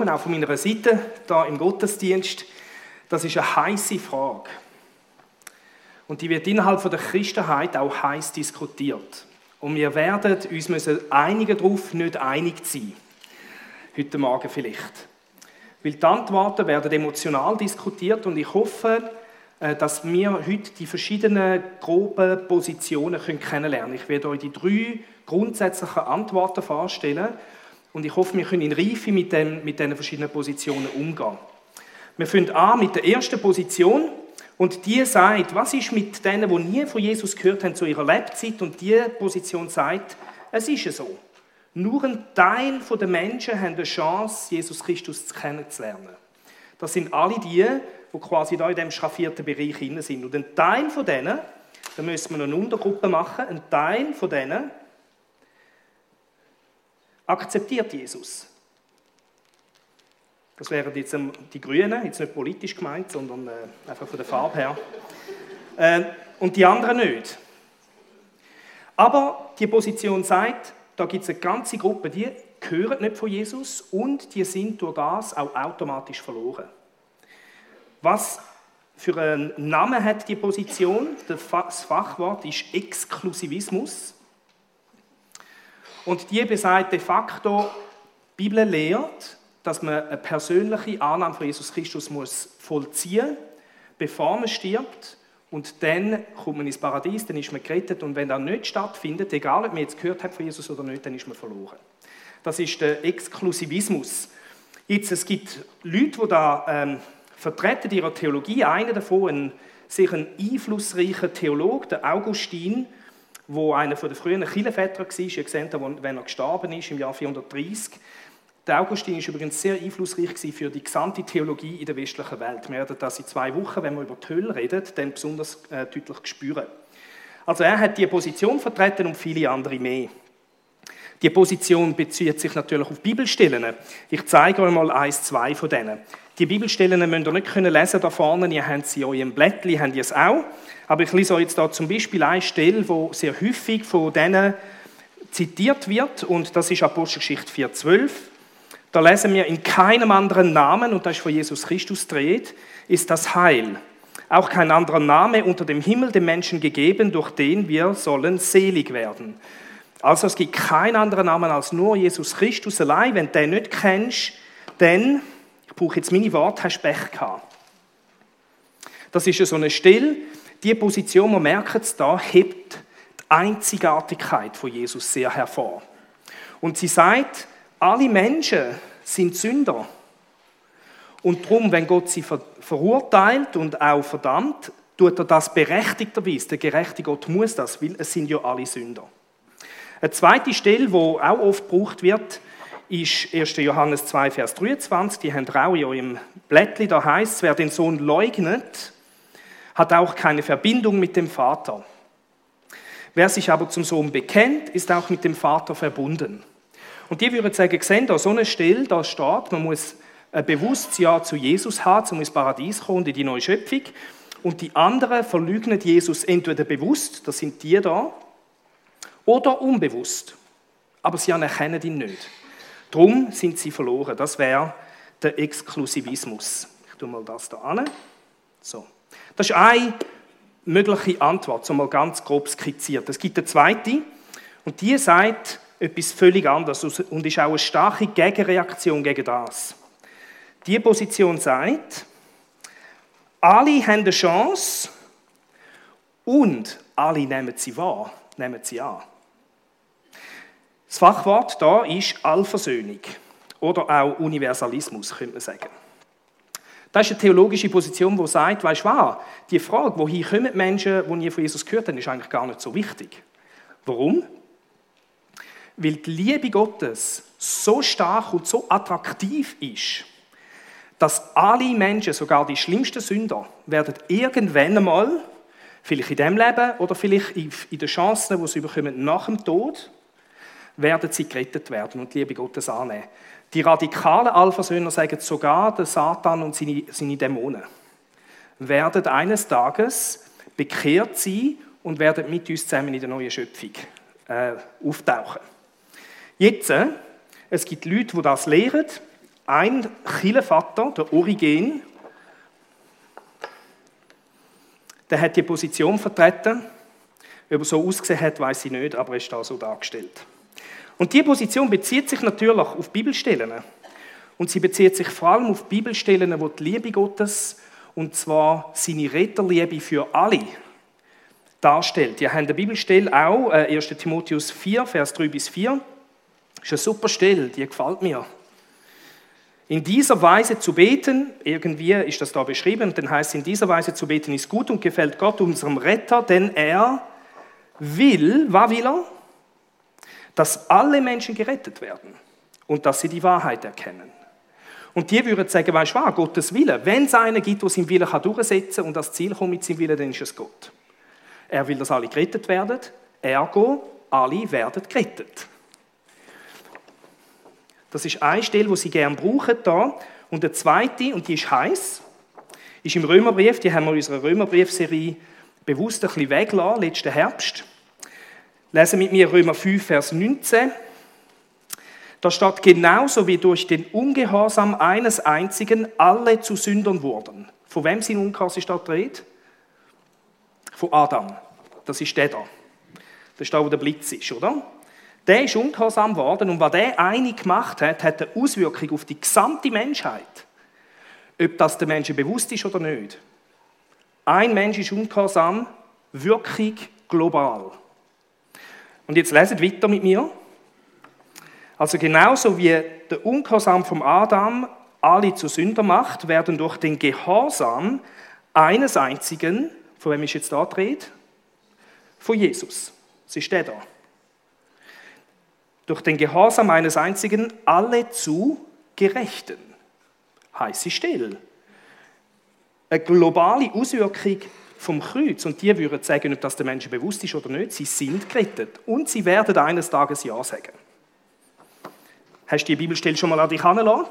Morgen, auch von meiner Seite, da im Gottesdienst. Das ist eine heisse Frage. Und die wird innerhalb der Christenheit auch heiß diskutiert. Und wir werden uns einigen darauf nicht einig sein. Heute Morgen vielleicht. Weil die Antworten werden emotional diskutiert und ich hoffe, dass wir heute die verschiedenen groben Positionen kennenlernen können. Ich werde euch die 3 grundsätzlichen Antworten vorstellen und ich hoffe, wir können in Reife mit diesen verschiedenen Positionen umgehen. Wir fangen an mit der ersten Position und die sagt, was ist mit denen, die nie von Jesus gehört haben zu ihrer Lebzeit, und diese Position sagt, es ist so. Nur ein Teil der Menschen haben eine Chance, Jesus Christus kennenzulernen. Das sind alle die quasi da in diesem schraffierten Bereich drin sind. Und ein Teil von denen, da müssen wir noch eine Untergruppe machen, ein Teil von denen akzeptiert Jesus. Das wären jetzt die Grünen, jetzt nicht politisch gemeint, sondern einfach von der Farbe her. Und die anderen nicht. Aber die Position sagt, da gibt es eine ganze Gruppe, die hören nicht von Jesus und die sind durch das auch automatisch verloren. Was für einen Namen hat die Position? Das Fachwort ist Exklusivismus. Und die besagt de facto, die Bibel lehrt, dass man eine persönliche Annahme von Jesus Christus muss vollziehen muss, bevor man stirbt. Und dann kommt man ins Paradies, dann ist man gerettet. Und wenn das nicht stattfindet, egal ob man jetzt gehört hat von Jesus oder nicht, dann ist man verloren. Das ist der Exklusivismus. Jetzt, es gibt Leute, die da vertreten ihre Theologie. Einer davon, ein sehr einflussreicher Theologe, der Augustin, der einer der frühen Kirchenväter war. Ihr seht, wenn er gestorben ist, im Jahr 430. Der Augustin war übrigens sehr einflussreich für die gesamte Theologie in der westlichen Welt. Wir werden das in 2 Wochen, wenn wir über die Hölle reden, dann besonders deutlich spüren. Also er hat diese Position vertreten und viele andere mehr. Die Position bezieht sich natürlich auf Bibelstellen. Ich zeige euch mal 1, 2 von denen. Die Bibelstellen müsst ihr nicht lesen da vorne, ihr habt sie in eurem Blättchen, habt ihr es auch. Aber ich lese euch jetzt da zum Beispiel eine Stelle, die sehr häufig von denen zitiert wird, und das ist Apostelgeschichte 4,12. Da lesen wir, in keinem anderen Namen, und das ist von Jesus Christus die Rede, ist das Heil. Auch kein anderer Name unter dem Himmel dem Menschen gegeben, durch den wir sollen selig werden. Also es gibt keinen anderen Namen als nur Jesus Christus allein. Wenn du den nicht kennst, dann, ich brauche jetzt meine Worte, hast du Pech gehabt. Das ist ja so eine Stelle, die Position, man merkt es da, hebt die Einzigartigkeit von Jesus sehr hervor. Und sie sagt, alle Menschen sind Sünder. Und darum, wenn Gott sie verurteilt und auch verdammt, tut er das berechtigterweise. Der gerechte Gott muss das, weil es sind ja alle Sünder. Eine zweite Stelle, die auch oft gebraucht wird, ist 1. Johannes 2, Vers 23. Die habt ihr auch in eurem Blättchen. Da heißt es, wer den Sohn leugnet, hat auch keine Verbindung mit dem Vater. Wer sich aber zum Sohn bekennt, ist auch mit dem Vater verbunden. Und die würden sagen, sehen da so eine Stelle, da steht, man muss ein bewusstes Ja zu Jesus haben, um ins Paradies kommen und in die neue Schöpfung. Und die anderen verleugnen Jesus entweder bewusst, das sind die da, oder unbewusst. Aber sie anerkennen ihn nicht. Darum sind sie verloren. Das wäre der Exklusivismus. Ich tue mal das da an. So. Das ist eine mögliche Antwort, so mal ganz grob skizziert. Es gibt eine zweite, und die sagt etwas völlig anderes und ist auch eine starke Gegenreaktion gegen das. Diese Position sagt, alle haben eine Chance und alle nehmen sie wahr, nehmen sie an. Das Fachwort da ist Allversöhnung oder auch Universalismus, könnte man sagen. Das ist eine theologische Position, die sagt, weisst du was, die Frage, woher kommen die Menschen, die nie von Jesus gehört haben, ist eigentlich gar nicht so wichtig. Warum? Weil die Liebe Gottes so stark und so attraktiv ist, dass alle Menschen, sogar die schlimmsten Sünder, werden irgendwann einmal, vielleicht in diesem Leben oder vielleicht in den Chancen, die sie bekommen nach dem Tod, werden sie gerettet werden und die Liebe Gottes annehmen. Die radikalen Allversöhner sagen sogar, der Satan und seine Dämonen werden eines Tages bekehrt sein und werden mit uns zusammen in der neuen Schöpfung auftauchen. Jetzt, es gibt Leute, die das lehren, ein Kirchenvater, der Origen, der hat die Position vertreten. Ob er so ausgesehen hat, weiß ich nicht, aber er ist da so dargestellt. Und diese Position bezieht sich natürlich auf Bibelstellen. Und sie bezieht sich vor allem auf Bibelstellen, wo die Liebe Gottes, und zwar seine Retterliebe für alle, darstellt. Ihr habt eine Bibelstelle auch, 1. Timotheus 4, Vers 3-4. Das ist eine super Stelle, die gefällt mir. In dieser Weise zu beten, irgendwie ist das da beschrieben, dann heißt es, in dieser Weise zu beten ist gut und gefällt Gott, unserem Retter, denn er will, was will er? Dass alle Menschen gerettet werden und dass sie die Wahrheit erkennen. Und die würden sagen, weißt du was, Gottes Wille. Wenn es einen gibt, der seinen Willen durchsetzen kann und das Ziel kommt mit seinem Willen, dann ist es Gott. Er will, dass alle gerettet werden, ergo, alle werden gerettet. Das ist eine Stelle, die sie gerne brauchen da. Und eine zweite, und die ist heiß, ist im Römerbrief. Die haben wir in unserer Römerbriefserie bewusst ein bisschen weggelassen, letzten Herbst. Lesen mit mir Römer 5, Vers 19. Da steht, genauso wie durch den Ungehorsam eines einzigen alle zu Sündern wurden. Von wem sind Ungehorsam ist da die Rede? Von Adam. Das ist der da. Das ist da, wo der Blitz ist, oder? Der ist ungehorsam geworden und was der eine gemacht hat, hat eine Auswirkung auf die gesamte Menschheit. Ob das den Menschen bewusst ist oder nicht. Ein Mensch ist ungehorsam, Wirkung global. Und jetzt leset weiter mit mir. Also genauso wie der Ungehorsam vom Adam alle zu Sünder macht, werden durch den Gehorsam eines einzigen, von wem ist jetzt da die Rede? Von Jesus. Das ist der da. Durch den Gehorsam eines einzigen alle zu Gerechten. Heiße Stelle. Eine globale Auswirkung vom Kreuz. Und die würden sagen, ob das den Menschen bewusst ist oder nicht, sie sind gerettet. Und sie werden eines Tages Ja sagen. Hast du die Bibelstelle schon mal an dich herangelassen?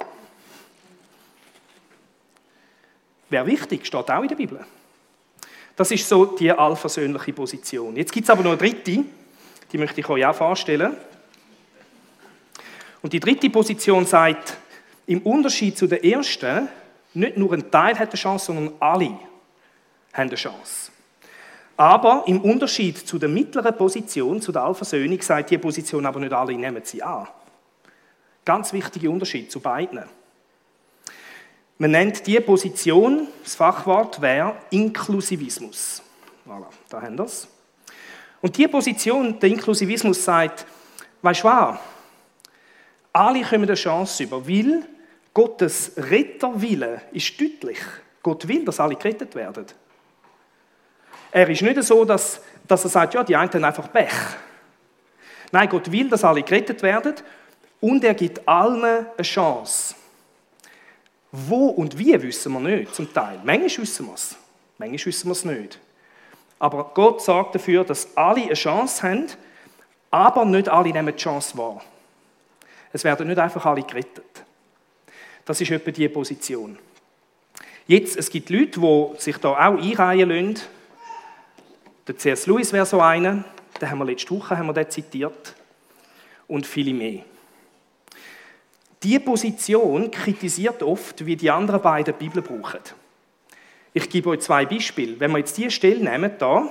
Wäre wichtig, steht auch in der Bibel. Das ist so die allversöhnliche Position. Jetzt gibt es aber noch eine dritte, die möchte ich euch auch vorstellen. Und die dritte Position sagt, im Unterschied zu der ersten, nicht nur ein Teil hat eine Chance, sondern alle haben eine Chance. Aber im Unterschied zu der mittleren Position, zu der Allversöhnung, sagt die Position aber nicht alle, nehmen sie an. Ganz wichtiger Unterschied zu beiden. Man nennt diese Position, das Fachwort wäre Inklusivismus. Voilà, da haben wir es. Und diese Position, der Inklusivismus, sagt, weißt du was, alle kommen eine Chance über, weil Gottes Retterwille ist deutlich. Gott will, dass alle gerettet werden. Er ist nicht so, dass er sagt, ja, die einen haben einfach Pech. Nein, Gott will, dass alle gerettet werden und er gibt allen eine Chance. Wo und wie wissen wir nicht, zum Teil. Manchmal wissen wir es, manchmal wissen wir es nicht. Aber Gott sorgt dafür, dass alle eine Chance haben, aber nicht alle nehmen die Chance wahr. Es werden nicht einfach alle gerettet. Das ist etwa die Position. Jetzt, es gibt Leute, die sich da auch einreihen lassen. Der C.S. Lewis wäre so einer, den haben wir letzte Woche zitiert. Und viele mehr. Diese Position kritisiert oft, wie die anderen beiden die Bibel brauchen. Ich gebe euch 2 Beispiele. Wenn wir jetzt diese Stelle nehmen, da,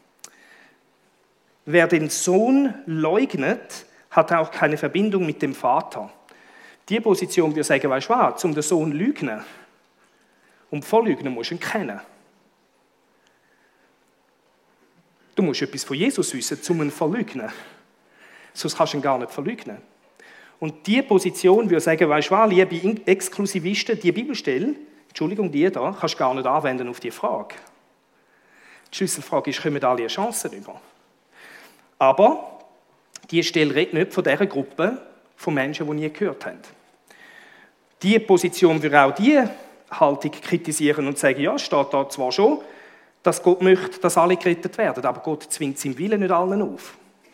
wer den Sohn leugnet, hat auch keine Verbindung mit dem Vater. Diese Position würde sagen, weißt du was, um den Sohn zu lügen, um vorlügen musst du ihn kennen. Du musst etwas von Jesus wissen, um ihn zu verleugnen. Sonst kannst du ihn gar nicht verleugnen. Und diese Position würde sagen, weißt du was, liebe Exklusivisten, die Bibelstelle, Entschuldigung, die da, kannst du gar nicht anwenden auf diese Frage. Die Schlüsselfrage ist, kommen alle Chancen über? Aber diese Stelle redet nicht von dieser Gruppe von Menschen, die nie gehört haben. Diese Position würde auch diese Haltung kritisieren und sagen, ja, es steht da zwar schon, dass Gott möchte, dass alle gerettet werden, aber Gott zwingt seinen Willen nicht allen auf.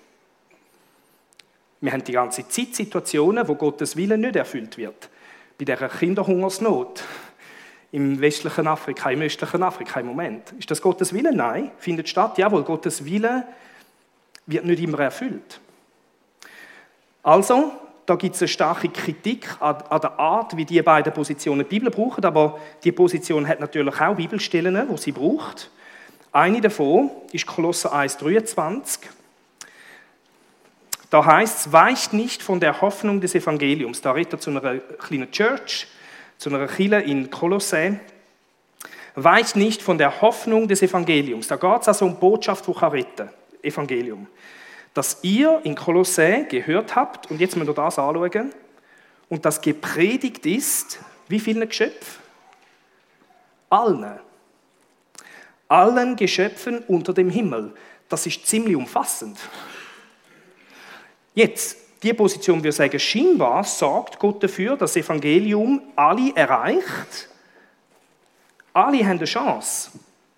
Wir haben die ganze Zeit Situationen, wo Gottes Willen nicht erfüllt wird. Bei dieser Kinderhungersnot im westlichen Afrika, im östlichen Afrika im Moment. Ist das Gottes Willen? Nein. Findet statt? Jawohl, Gottes Willen wird nicht immer erfüllt. Also, da gibt es eine starke Kritik an der Art, wie die beiden Positionen die Bibel brauchen, aber die Position hat natürlich auch Bibelstellen, die sie braucht. Eine davon ist Kolosser 1,23. Da heißt es, weicht nicht von der Hoffnung des Evangeliums. Da redet er zu einer kleinen Church, zu einer Kirche in Kolossä. Weicht nicht von der Hoffnung des Evangeliums. Da geht es also um die Botschaft, die retten kann. Evangelium. Dass ihr in Kolossä gehört habt, und jetzt müssen wir das anschauen, und das gepredigt ist, wie vielen Geschöpfen? Allen. Allen Geschöpfen unter dem Himmel. Das ist ziemlich umfassend. Jetzt, die Position, wir sagen, scheinbar sorgt Gott dafür, dass das Evangelium alle erreicht. Alle haben eine Chance.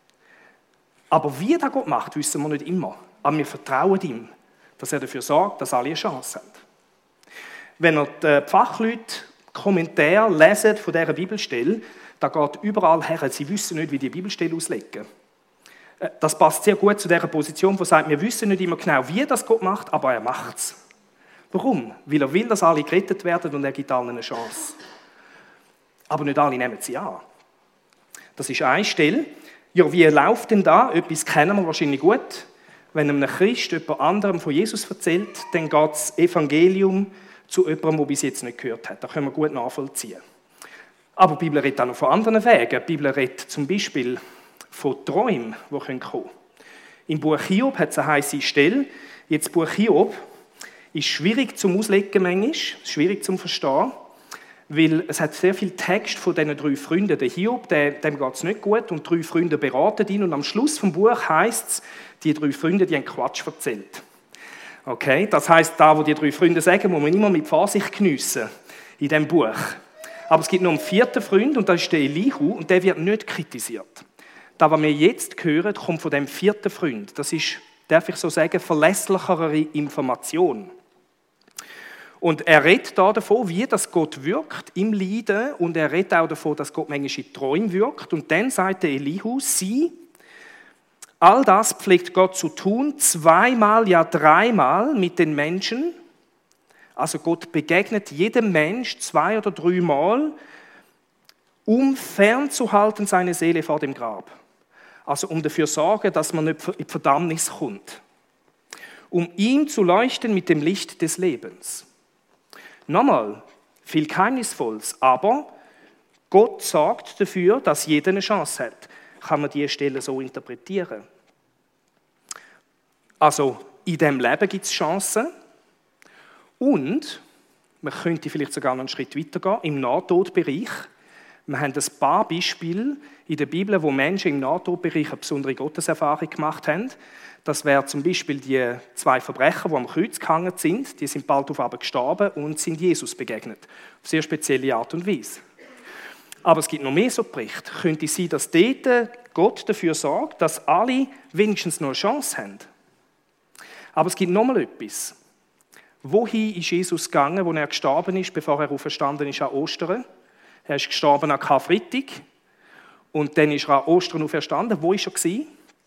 Aber wie das Gott macht, wissen wir nicht immer. Aber wir vertrauen ihm, dass er dafür sorgt, dass alle eine Chance haben. Wenn ihr die Fachleute Kommentare lesen von dieser Bibelstelle, da geht überall her, sie wissen nicht, wie die Bibelstelle auslegen. Das passt sehr gut zu dieser Position, die sagt, wir wissen nicht immer genau, wie das Gott macht, aber er macht es. Warum? Weil er will, dass alle gerettet werden und er gibt allen eine Chance. Aber nicht alle nehmen sie an. Das ist eine Stelle. Ja, wie läuft denn da? Etwas kennen wir wahrscheinlich gut. Wenn einem Christ jemand anderem von Jesus erzählt, dann geht das Evangelium zu jemandem, der bis jetzt nicht gehört hat. Das können wir gut nachvollziehen. Aber die Bibel redet auch noch von anderen Wegen. Die Bibel redet zum Beispiel von Träumen, die kommen können. Im Buch Hiob hat es eine heisse Stelle. Jetzt, das Buch Hiob ist schwierig zum Auslegen manchmal, schwierig zum Verstehen, weil es hat sehr viel Text von diesen 3 Freunden. Der Hiob, dem geht es nicht gut und 3 Freunde beraten ihn und am Schluss vom Buch heisst es, die 3 Freunde, die haben Quatsch erzählt. Okay, das heisst, da, wo die 3 Freunde sagen, muss man immer mit Vorsicht geniessen in diesem Buch. Aber es gibt noch einen 4. Freund und das ist der Elihu und der wird nicht kritisiert. Das, was wir jetzt hören, kommt von dem 4. Freund. Das ist, darf ich so sagen, verlässlichere Information. Und er redet da davon, wie das Gott wirkt im Leiden und er redet auch davon, dass Gott manchmal in Träumen wirkt. Und dann sagt der Elihu, all das pflegt Gott zu tun, 2-mal, ja 3-mal mit den Menschen. Also Gott begegnet jedem Mensch 2 oder 3-mal, um fernzuhalten seine Seele vor dem Grab. Also um dafür zu sorgen, dass man nicht in die Verdammnis kommt. Um ihm zu leuchten mit dem Licht des Lebens. Nochmal, viel Geheimnisvolles, aber Gott sorgt dafür, dass jeder eine Chance hat. Kann man diese Stelle so interpretieren? Also, in diesem Leben gibt es Chancen und man könnte vielleicht sogar noch einen Schritt weitergehen, im Nahtodbereich. Wir haben ein paar Beispiele in der Bibel, wo Menschen im Nahtodbereich eine besondere Gotteserfahrung gemacht haben. Das wären zum Beispiel die 2 Verbrecher, die am Kreuz gehangen sind. Die sind bald auf Abend gestorben und sind Jesus begegnet. Auf sehr spezielle Art und Weise. Aber es gibt noch mehr so Berichte. Könnte es sein, dass dort Gott dafür sorgt, dass alle wenigstens noch eine Chance haben? Aber es gibt noch mal etwas. Wohin ist Jesus gegangen, wo er gestorben ist, bevor er auferstanden ist an Ostern? Er ist gestorben an Karfreitag und dann ist er an Ostern auferstanden. Wo war er?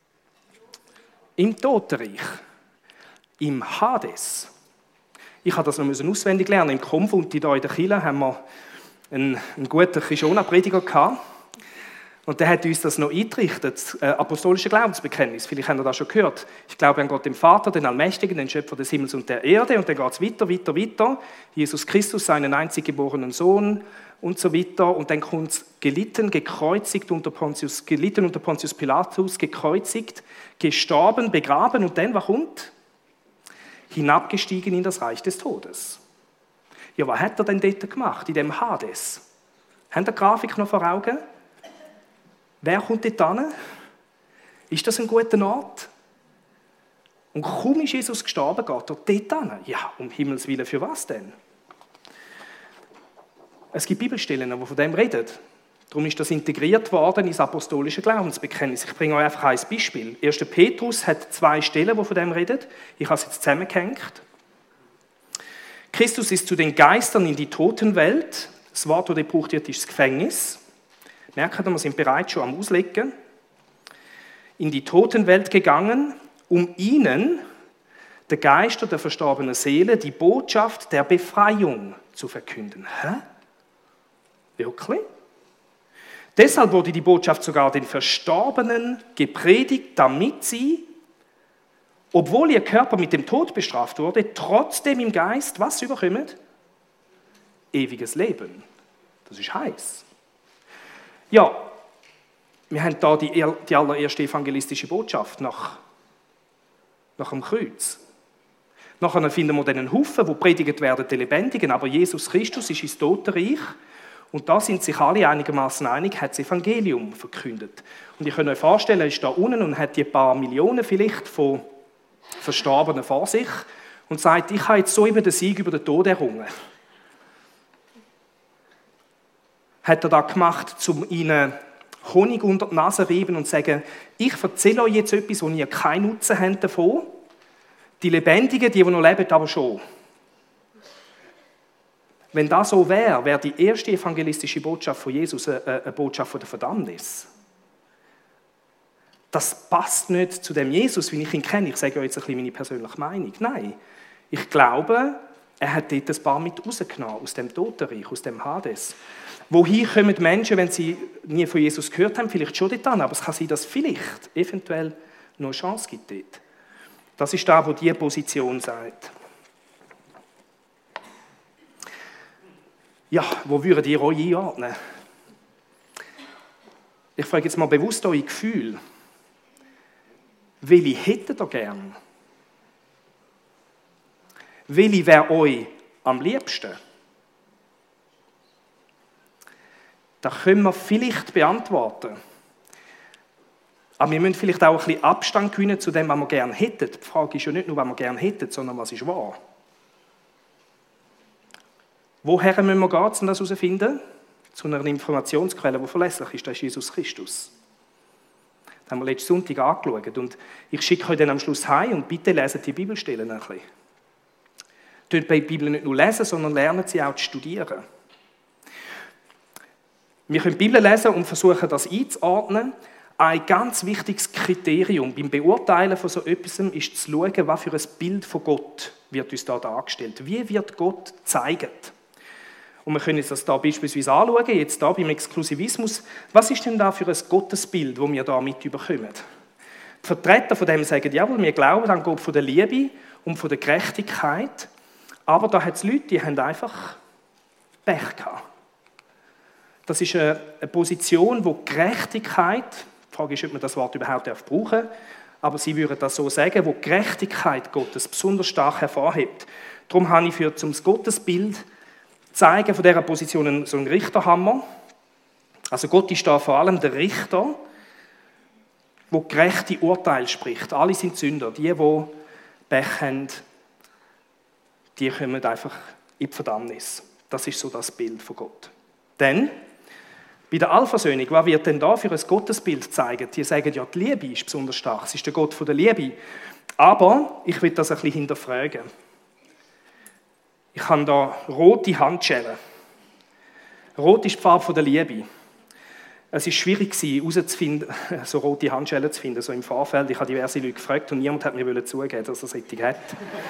Im Totenreich. Im Hades. Ich habe das noch auswendig lernen. Im Konfund hier in der Kirche haben wir einen guten Kishona-Prediger gehabt. Und der hat uns das noch eingerichtet, das apostolische Glaubensbekenntnis. Vielleicht habt ihr das schon gehört. Ich glaube an Gott, den Vater, den Allmächtigen, den Schöpfer des Himmels und der Erde. Und dann geht es weiter. Jesus Christus, seinen einzig geborenen Sohn und so weiter. Und dann kommt es gelitten unter Pontius Pilatus, gekreuzigt, gestorben, begraben. Und dann, was kommt? Hinabgestiegen in das Reich des Todes. Ja, was hat er denn dort gemacht, in dem Hades? Habt ihr die Grafik noch vor Augen? Wer kommt dort hin? Ist das ein guter Ort? Und kaum ist Jesus gestorben, geht er dort hin. Ja, um Himmels Willen, für was denn? Es gibt Bibelstellen, die von dem reden. Darum ist das integriert worden ins apostolische Glaubensbekenntnis. Ich bringe euch einfach ein Beispiel. 1. Petrus hat 2 Stellen, die von dem reden. Ich habe es jetzt zusammengehängt. Christus ist zu den Geistern in die Totenwelt. Das Wort, das gebraucht wird, ist das Gefängnis. Merkt ihr, wir sind bereits schon am Auslegen. In die Totenwelt gegangen, um ihnen den Geistern der verstorbenen Seele die Botschaft der Befreiung zu verkünden. Hä? Wirklich? Deshalb wurde die Botschaft sogar den Verstorbenen gepredigt, damit sie, obwohl ihr Körper mit dem Tod bestraft wurde, trotzdem im Geist was überkommen? Ewiges Leben. Das ist heiß. Ja, wir haben da die allererste evangelistische Botschaft nach dem Kreuz. Nachher finden wir dann einen Haufen, wo predigt werden, die Lebendigen, aber Jesus Christus ist ins Totenreich und da sind sich alle einigermaßen einig, hat das Evangelium verkündet. Und ihr könnt euch vorstellen, er ist da unten und hat die paar Millionen vielleicht von Verstorbenen vor sich und sagt, ich habe jetzt so eben den Sieg über den Tod errungen. Hat er das gemacht, um ihnen Honig unter die Nase zu reiben und zu sagen, ich erzähle euch jetzt etwas, wo ihr keinen Nutzen habt davon. Die Lebendigen, die noch leben, aber schon. Wenn das so wäre, wäre die erste evangelistische Botschaft von Jesus eine Botschaft von der Verdammnis. Das passt nicht zu dem Jesus, wie ich ihn kenne. Ich sage euch jetzt ein bisschen meine persönliche Meinung. Nein, ich glaube, er hat dort ein paar mit rausgenommen, aus dem Totenreich, aus dem Hades. Wohin kommen die Menschen, wenn sie nie von Jesus gehört haben? Vielleicht schon dort an, aber es kann sein, dass vielleicht eventuell noch eine Chance gibt dort. Das ist da, wo diese Position sagt. Ja, wo würdet ihr euch einordnen? Ich frage jetzt mal bewusst eure Gefühle. Welche hättet ihr gern? Welche wäre euch am liebsten? Das können wir vielleicht beantworten. Aber wir müssen vielleicht auch ein bisschen Abstand gewinnen zu dem, was wir gerne hätten. Die Frage ist ja nicht nur, was wir gerne hätten, sondern was ist wahr. Woher müssen wir gehen, um das herauszufinden? Zu einer Informationsquelle, die verlässlich ist, das ist Jesus Christus. Das haben wir letzten Sonntag angeschaut. Und ich schicke euch dann am Schluss heim und bitte lesen die Bibelstellen ein bisschen. Dort bei der Bibel nicht nur lesen, sondern lernen sie auch zu studieren. Wir können die Bibel lesen und versuchen, das einzuordnen. Ein ganz wichtiges Kriterium beim Beurteilen von so etwas ist zu schauen, was für ein Bild von Gott wird uns da dargestellt. Wie wird Gott gezeigt? Und wir können uns das da beispielsweise anschauen, jetzt da beim Exklusivismus. Was ist denn da für ein Gottesbild, das wir da mit überkommen? Die Vertreter von dem sagen, jawohl, wir glauben an Gott von der Liebe und von der Gerechtigkeit. Aber da hat es Leute, die haben einfach Pech gehabt. Das ist eine Position, wo Gerechtigkeit, die Frage ist, ob man das Wort überhaupt brauchen darf, aber sie würden das so sagen, wo Gerechtigkeit Gottes besonders stark hervorhebt. Darum habe ich für das Gottesbild zeigen von dieser Position so einen Richterhammer. Also Gott ist da vor allem der Richter, der gerechte Urteil spricht. Alle sind Sünder. Die Pech haben, die kommen einfach in die Verdammnis. Das ist so das Bild von Gott. Denn bei der Allversöhnung, was wird denn da für ein Gottesbild zeigen? Die sagen ja, die Liebe ist besonders stark. Es ist der Gott von der Liebe. Aber ich will das ein bisschen hinterfragen. Ich habe da rote Handschellen. Rot ist die Farbe der Liebe. Es war schwierig, herauszufinden, so rote Handschellen zu finden, so im Vorfeld. Ich habe diverse Leute gefragt und niemand hat mir zugeben, dass er solche hat.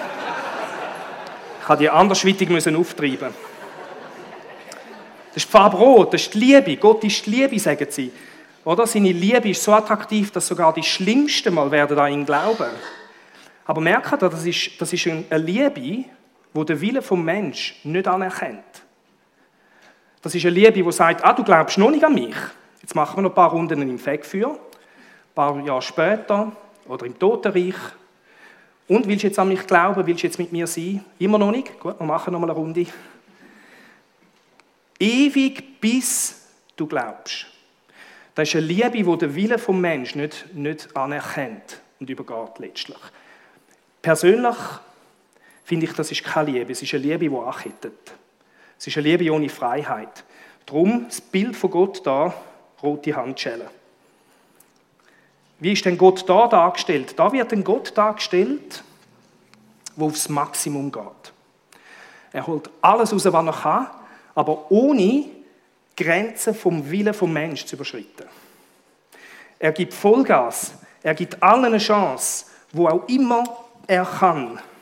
Ich musste die andersweitig auftreiben. Das ist die Farbe Rot, das ist die Liebe. Gott ist die Liebe, sagen sie. Oder? Seine Liebe ist so attraktiv, dass sogar die Schlimmsten mal werden an ihn glauben. Aber merkt ihr, das ist eine Liebe, die den Willen des Menschen nicht anerkennt. Das ist eine Liebe, die sagt, du glaubst noch nicht an mich. Jetzt machen wir noch ein paar Runden im Fegfeuer. Ein paar Jahre später oder im Totenreich. Und willst du jetzt an mich glauben? Willst du jetzt mit mir sein? Immer noch nicht? Gut, wir machen noch mal eine Runde. Ewig, bis du glaubst. Das ist eine Liebe, die den Willen des Menschen nicht anerkennt und übergeht letztlich. Persönlich finde ich, das ist keine Liebe. Es ist eine Liebe, die ankettet. Es ist eine Liebe ohne Freiheit. Darum das Bild von Gott da, rote Handschellen. Wie ist denn Gott da dargestellt? Da wird ein Gott dargestellt, der aufs Maximum geht. Er holt alles raus, was er kann, aber ohne Grenzen vom Willen des Menschen zu überschreiten. Er gibt Vollgas, er gibt allen eine Chance, wo auch immer er kann,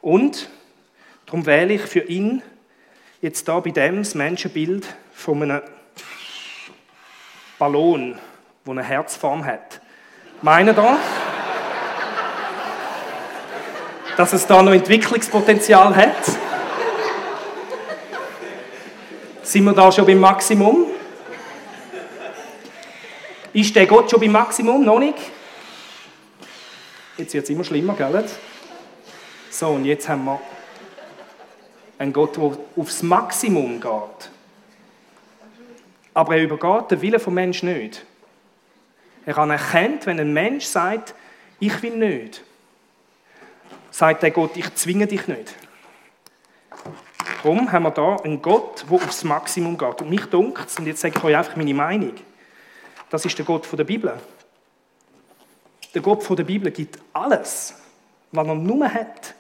Und darum wähle ich für ihn jetzt da bei dem das Menschenbild von einem Ballon, der eine Herzform hat. Meinen da, dass es da noch Entwicklungspotenzial hat? Sind wir da schon beim Maximum? Ist der Gott schon beim Maximum? Noch nicht? Jetzt wird es immer schlimmer, gell? So, und jetzt haben wir einen Gott, der aufs Maximum geht. Aber er übergeht den Willen vom Menschen nicht. Er anerkennt, wenn ein Mensch sagt, ich will nicht, sagt der Gott, ich zwinge dich nicht. Darum haben wir hier einen Gott, der aufs Maximum geht. Und mich dunkt es, und jetzt sage ich euch einfach meine Meinung, das ist der Gott der Bibel. Der Gott der Bibel gibt alles, was er nur hat,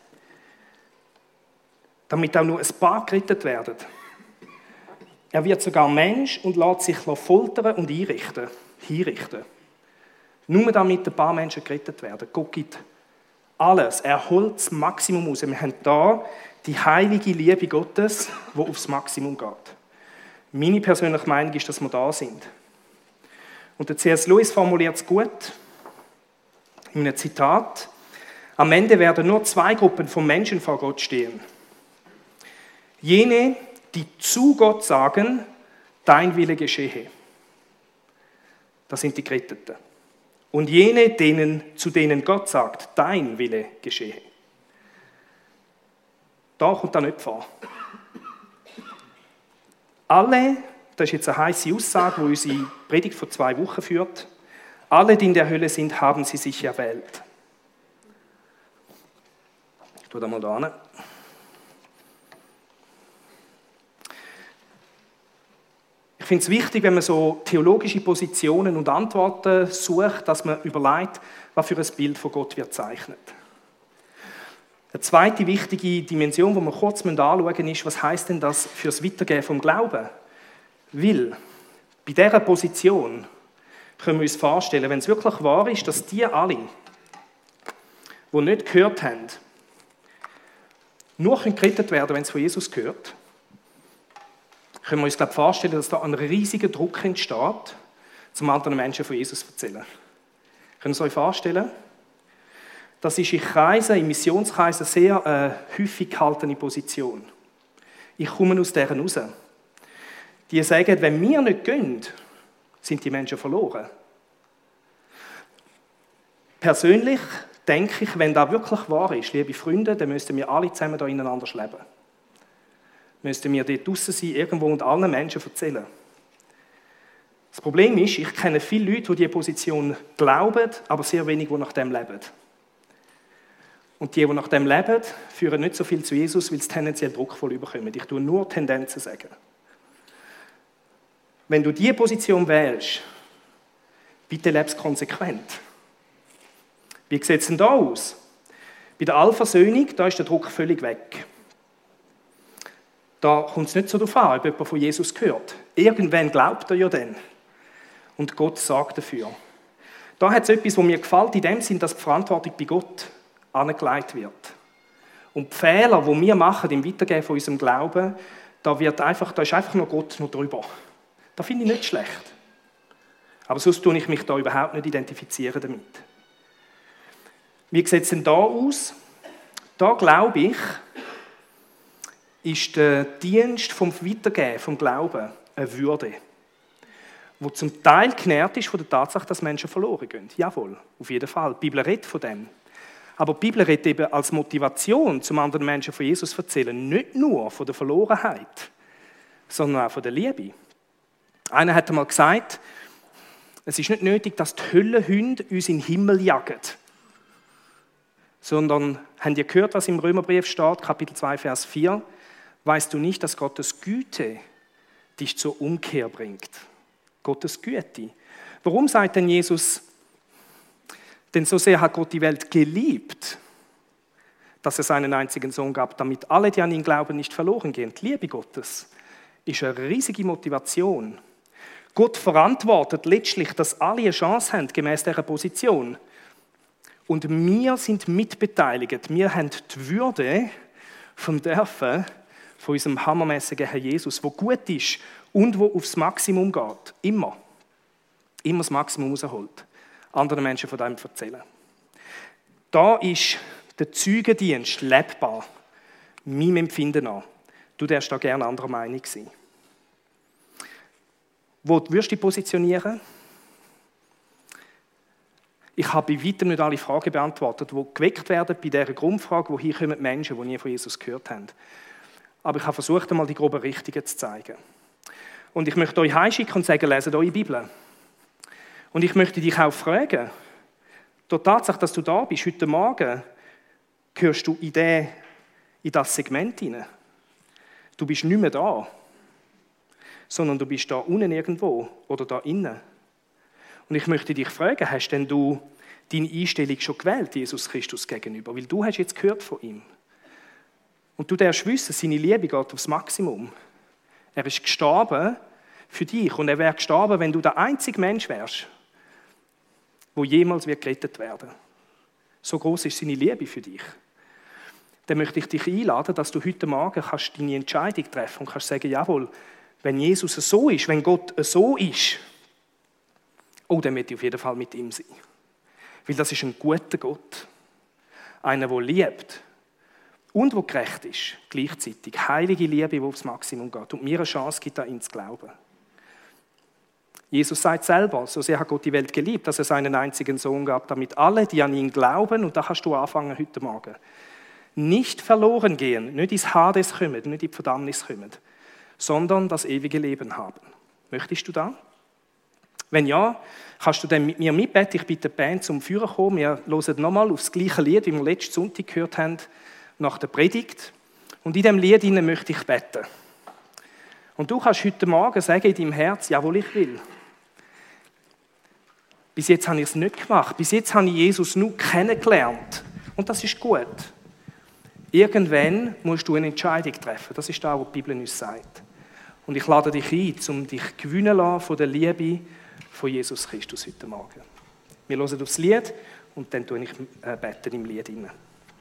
damit auch nur ein paar gerettet werden. Er wird sogar Mensch und lässt sich foltern und hinrichten. Nur damit ein paar Menschen gerettet werden. Gott gibt alles. Er holt das Maximum raus. Wir haben hier die heilige Liebe Gottes, die aufs Maximum geht. Meine persönliche Meinung ist, dass wir da sind. Und der C.S. Lewis formuliert es gut in einem Zitat: Am Ende werden nur zwei Gruppen von Menschen vor Gott stehen. Jene, die zu Gott sagen, dein Wille geschehe. Das sind die Geretteten. Und jene, zu denen Gott sagt, dein Wille geschehe. Da kommt das nicht vor. Alle, das ist jetzt eine heisse Aussage, die unsere Predigt vor 2 Wochen führt, alle, die in der Hölle sind, haben sie sich erwählt. Ich tue das mal da hin. Ich finde es wichtig, wenn man so theologische Positionen und Antworten sucht, dass man überlegt, was für ein Bild von Gott wird zeichnet. Eine zweite wichtige Dimension, die wir kurz anschauen müssen, ist, was heisst denn das für das Weitergeben vom Glauben? Weil bei dieser Position können wir uns vorstellen, wenn es wirklich wahr ist, dass die alle, die nicht gehört haben, nur gerettet werden können, wenn es von Jesus gehört, können wir uns vorstellen, dass da ein riesiger Druck entsteht, zum anderen Menschen von Jesus zu erzählen. Können Sie sich vorstellen? Das ist in Kreisen, in Missionskreisen sehr häufig gehaltene Position. Ich komme aus deren raus. Die sagen, wenn wir nicht gehen, sind die Menschen verloren. Persönlich denke ich, wenn das wirklich wahr ist, liebe Freunde, dann müssten wir alle zusammen da ineinander leben. Müssten wir dort draussen sein, irgendwo und allen Menschen erzählen. Das Problem ist, ich kenne viele Leute, die diese Position glauben, aber sehr wenig, die nach dem leben. Und die nach dem leben, führen nicht so viel zu Jesus, weil sie tendenziell druckvoll überkommen. Ich tue nur Tendenzen sagen. Wenn du diese Position wählst, bitte lebst konsequent. Wie sieht es denn da aus? Bei der Allversöhnung, da ist der Druck völlig weg. Da kommt es nicht so darauf an, ob jemand von Jesus gehört. Irgendwann glaubt er ja dann. Und Gott sorgt dafür. Da hat es etwas, was mir gefällt, in dem Sinn, dass die Verantwortung bei Gott angelegt wird. Und die Fehler, die wir machen im Weitergeben von unserem Glauben, da ist einfach nur Gott noch drüber. Das finde ich nicht schlecht. Aber sonst tue ich mich da überhaupt nicht identifizieren damit. Wie sieht es denn da aus? Da glaube ich, ist der Dienst vom Weitergeben, vom Glauben, eine Würde, die zum Teil genährt ist von der Tatsache, dass Menschen verloren gehen. Jawohl, auf jeden Fall. Die Bibel redet von dem. Aber die Bibel redet eben als Motivation, zum anderen Menschen von Jesus zu erzählen, nicht nur von der Verlorenheit, sondern auch von der Liebe. Einer hat einmal gesagt, es ist nicht nötig, dass die Höllenhunde uns in den Himmel jagen, sondern, habt ihr gehört, was im Römerbrief steht, Kapitel 2, Vers 4? Weißt du nicht, dass Gottes Güte dich zur Umkehr bringt? Gottes Güte. Warum sagt denn Jesus, denn so sehr hat Gott die Welt geliebt, dass er seinen einzigen Sohn gab, damit alle, die an ihn glauben, nicht verloren gehen. Die Liebe Gottes ist eine riesige Motivation. Gott verantwortet letztlich, dass alle eine Chance haben, gemäß dieser Position. Und wir sind mitbeteiligt. Wir haben die Würde vom Dürfen von unserem hammermäßigen Herr Jesus, der gut ist und der aufs Maximum geht. Immer. Immer das Maximum rausholt. Anderen Menschen von dem erzählen. Da ist der Zeugendienst lebbar. Meinem Empfinden nach. Du darfst da gerne anderer Meinung sein. Wo wirst du dich positionieren? Ich habe bei weitem nicht alle Fragen beantwortet, die geweckt werden bei dieser Grundfrage, woher kommen die Menschen, die nie von Jesus gehört haben. Aber ich habe versucht, einmal die groben Richtungen zu zeigen. Und ich möchte euch heimschicken und sagen, leset eure Bibel. Und ich möchte dich auch fragen, durch die Tatsache, dass du da bist, heute Morgen, gehörst du in das Segment hinein. Du bist nicht mehr da, sondern du bist da unten irgendwo oder da innen. Und ich möchte dich fragen, hast denn du deine Einstellung schon gewählt, Jesus Christus gegenüber? Weil du hast jetzt gehört von ihm. Und du darfst wissen, seine Liebe geht aufs Maximum. Er ist gestorben für dich und er wäre gestorben, wenn du der einzige Mensch wärst, der jemals gerettet werden wird. So groß ist seine Liebe für dich. Dann möchte ich dich einladen, dass du heute Morgen kannst deine Entscheidung treffen und kannst sagen, jawohl, wenn Jesus so ist, wenn Gott so ist, dann möchte ich auf jeden Fall mit ihm sein. Weil das ist ein guter Gott. Einer, der liebt und der gerecht ist, gleichzeitig. Heilige Liebe, die aufs Maximum geht und mir eine Chance gibt, an ihn zu glauben. Jesus sagt selber, so sehr hat Gott die Welt geliebt, dass er seinen einzigen Sohn gab, damit alle, die an ihn glauben, und da kannst du anfangen heute Morgen, nicht verloren gehen, nicht ins Hades kommen, nicht in die Verdammnis kommen, sondern das ewige Leben haben. Möchtest du das? Wenn ja, kannst du dann mit mir mitbeten. Ich bitte die Band zum Führen kommen. Wir hören nochmal auf das gleiche Lied, wie wir letzten Sonntag gehört haben, nach der Predigt. Und in diesem Lied möchte ich beten. Und du kannst heute Morgen sagen in deinem Herz, jawohl, ich will. Bis jetzt habe ich es nicht gemacht. Bis jetzt habe ich Jesus nur kennengelernt. Und das ist gut. Irgendwann musst du eine Entscheidung treffen. Das ist das, was die Bibel uns sagt. Und ich lade dich ein, um dich gewinnen zu lassen von der Liebe von Jesus Christus heute Morgen. Wir hören aufs Lied und dann tue ich beten im Lied hinein.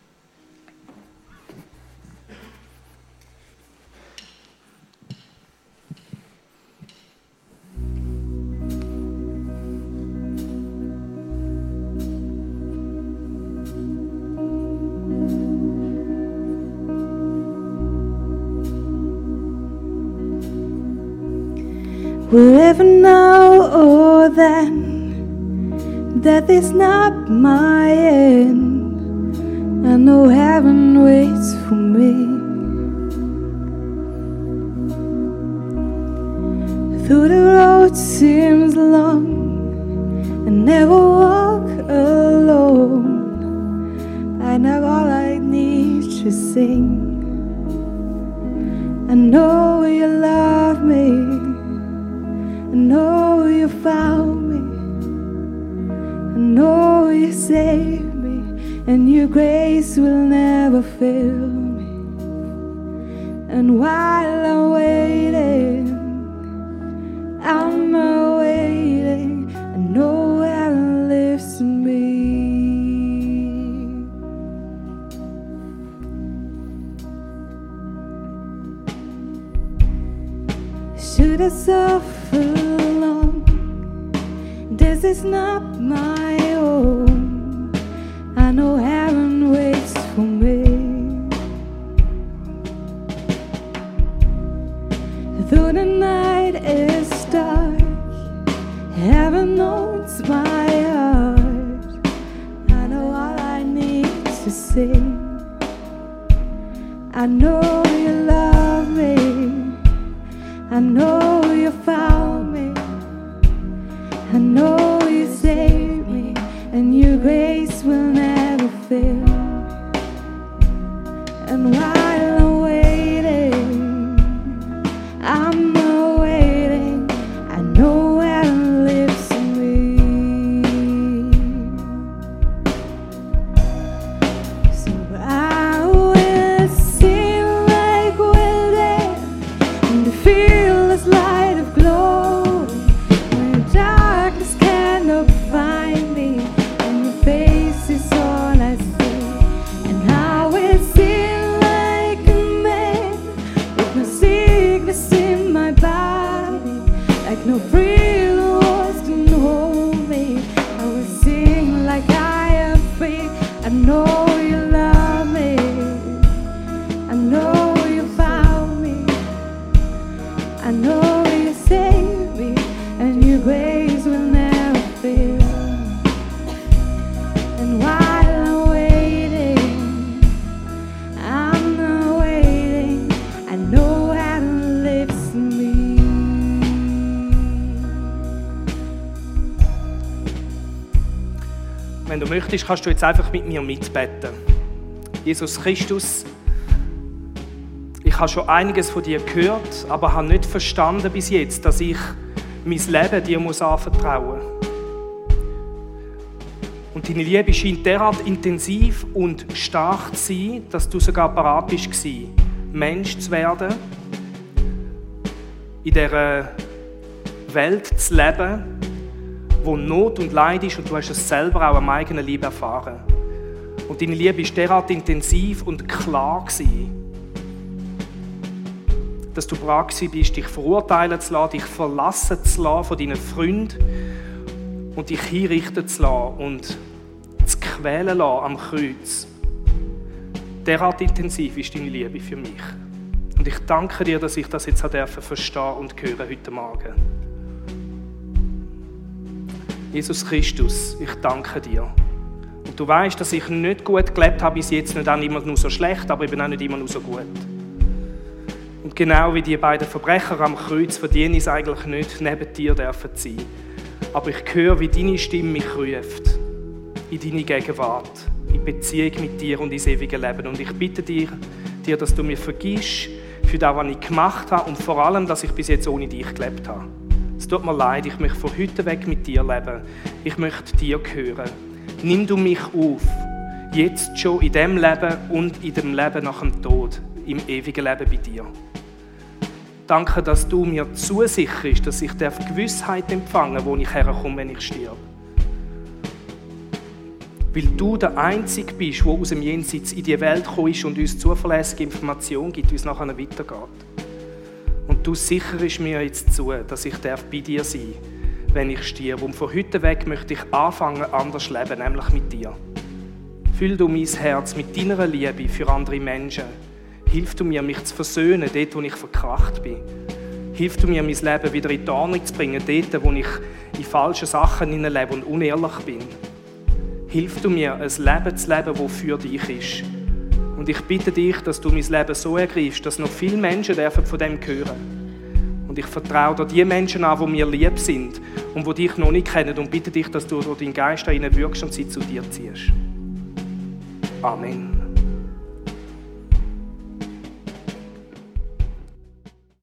Wherever now or then, death is not my end. I know heaven waits for me. Though the road seems long, I never walk alone. I know all I need to sing. I know you love me. I know you found me, I know you saved me, and your grace will never fail me. And while I'm waiting, I know heaven lives in me. Should I suffer long? This is not my own. I know heaven waits for me. Though the night is dark, heaven knows my heart. I know all I need to sing. I know you love me. I know you found me. I know you saved me, and your grace will never fail. And while I'm waiting, I know heaven lives in me. So I will sing free, the walls can hold me. I will sing like I am free. I know you love me. I know you found me. I know you saved me, and your grace will never fail. And while I'm waiting, I'm not waiting. I know how to listen me. Wenn du möchtest, kannst du jetzt einfach mit mir mitbeten. Jesus Christus, ich habe schon einiges von dir gehört, aber habe nicht verstanden bis jetzt, dass ich mein Leben dir anvertrauen muss. Und deine Liebe scheint derart intensiv und stark zu sein, dass du sogar bereit bist, Mensch zu werden, in dieser Welt zu leben, wo Not und Leid ist, und du hast es selber auch am eigenen Leib erfahren. Und deine Liebe war derart intensiv und klar gewesen, dass du bereit bist, dich verurteilen zu lassen, dich verlassen zu lassen von deinen Freunden und dich hinrichten zu lassen und zu quälen lassen am Kreuz. Derart intensiv ist deine Liebe für mich. Und ich danke dir, dass ich das jetzt verstehen und hören heute Morgen. Jesus Christus, ich danke dir. Und du weißt, dass ich nicht gut gelebt habe bis jetzt, nicht immer nur so schlecht, aber eben auch nicht immer nur so gut. Und genau wie die beiden Verbrecher am Kreuz verdiene ich es eigentlich nicht, neben dir zu sein. Aber ich höre, wie deine Stimme mich ruft, in deine Gegenwart, in Beziehung mit dir und ins ewige Leben. Und ich bitte dir, dass du mir vergisst für das, was ich gemacht habe und vor allem, dass ich bis jetzt ohne dich gelebt habe. Es tut mir leid, ich möchte von heute weg mit dir leben. Ich möchte dir gehören. Nimm du mich auf, jetzt schon in diesem Leben und in dem Leben nach dem Tod, im ewigen Leben bei dir. Danke, dass du mir zusicherst, dass ich Gewissheit empfangen darf, wo ich herkomme, wenn ich sterbe. Weil du der Einzige bist, der aus dem Jenseits in die Welt gekommen ist und uns zuverlässige Informationen gibt, wie es nachher weitergeht. Und du sicherst mir jetzt zu, dass ich bei dir sein darf, wenn ich sterbe. Und von heute weg möchte ich anfangen, anders zu leben, nämlich mit dir. Füll du mein Herz mit deiner Liebe für andere Menschen. Hilf du mir, mich zu versöhnen, dort, wo ich verkracht bin. Hilf du mir, mein Leben wieder in die Ordnung zu bringen, dort, wo ich in falsche Sachen lebe und unehrlich bin. Hilf du mir, ein Leben zu leben, das für dich ist. Und ich bitte dich, dass du mein Leben so ergreifst, dass noch viele Menschen von dem hören. Und ich vertraue dir die Menschen an, die mir lieb sind und die dich noch nicht kennen, und bitte dich, dass du durch deinen Geist an ihnen wirkst und sie zu dir ziehst. Amen.